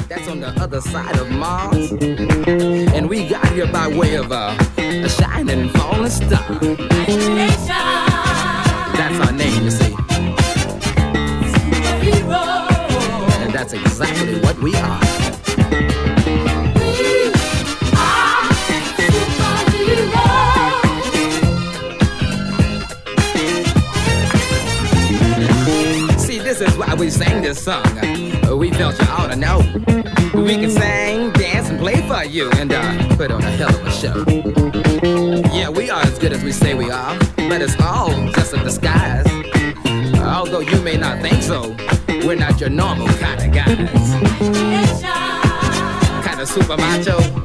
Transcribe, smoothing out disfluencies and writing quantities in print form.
That's on the other side of Mars. And we got here by way of a shining falling star. That's our name, you see. And that's exactly what we are. This is why we sang this song. We felt you ought to know. We can sing, dance, and play for you, and put on a hell of a show. Yeah, we are as good as we say we are, but it's all just a disguise. Although you may not think so, we're not your normal kind of guys. Kind of super macho.